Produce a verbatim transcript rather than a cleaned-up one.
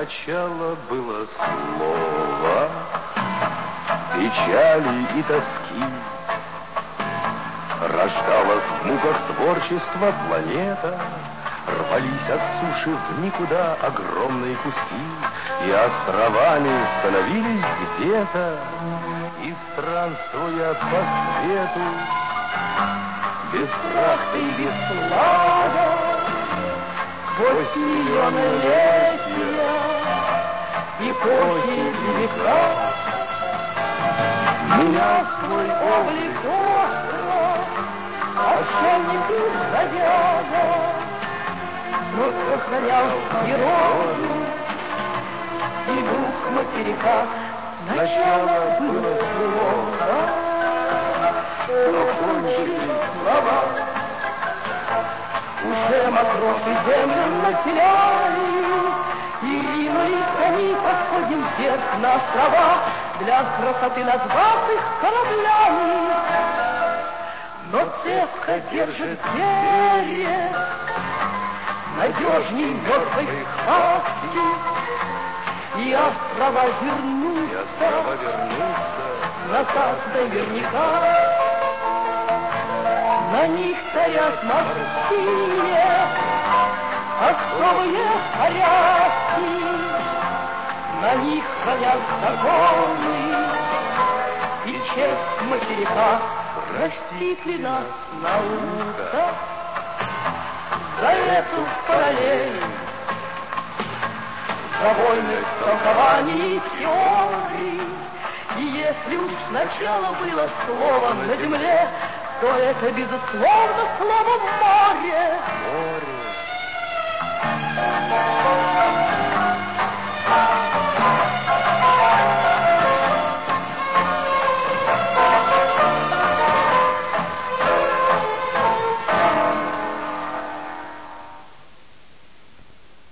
Сначала было слово печали и тоски, рождалась в муках творчества планета, рвались от суши в никуда огромные куски, и островами становились где-то, и странствуя по свету, без прахта и без слава, сквозь миллионы летия и эпохи и века, меня свой облик остров, отшельник и бродяга, но сохранял природу и дух материка. Начало было плохо, но кончились слова. Уже матросы землю населяли, и ринулись они подходим вверх на острова, для красоты назвав их кораблями. Но цепко держит берег, надежней мертвой хватки, и острова вернутся, острова вернутся назад наверняка. На них стоят морские особые порядки, на них хранят законы и честь материка. Простит ли нас наука за эту параллель, за вольных толкований и теорий? И если уж сначала было слово на земле, то это, безусловно, слово в море. Море.